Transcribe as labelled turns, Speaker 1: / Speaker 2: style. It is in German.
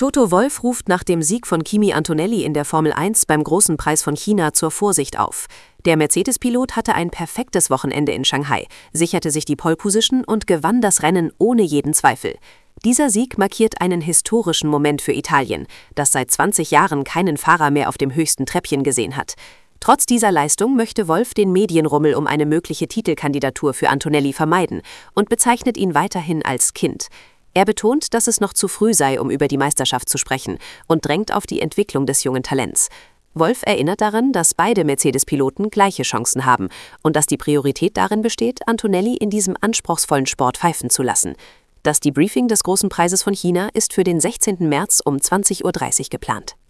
Speaker 1: Toto Wolff ruft nach dem Sieg von Kimi Antonelli in der Formel 1 beim Großen Preis von China zur Vorsicht auf. Der Mercedes-Pilot hatte ein perfektes Wochenende in Shanghai, sicherte sich die Pole-Position und gewann das Rennen ohne jeden Zweifel. Dieser Sieg markiert einen historischen Moment für Italien, das seit 20 Jahren keinen Fahrer mehr auf dem höchsten Treppchen gesehen hat. Trotz dieser Leistung möchte Wolff den Medienrummel um eine mögliche Titelkandidatur für Antonelli vermeiden und bezeichnet ihn weiterhin als Kind. Er betont, dass es noch zu früh sei, um über die Meisterschaft zu sprechen, und drängt auf die Entwicklung des jungen Talents. Wolff erinnert daran, dass beide Mercedes-Piloten gleiche Chancen haben und dass die Priorität darin besteht, Antonelli in diesem anspruchsvollen Sport pfeifen zu lassen. Das Debriefing des Großen Preises von China ist für den 16. März um 20:30 Uhr geplant.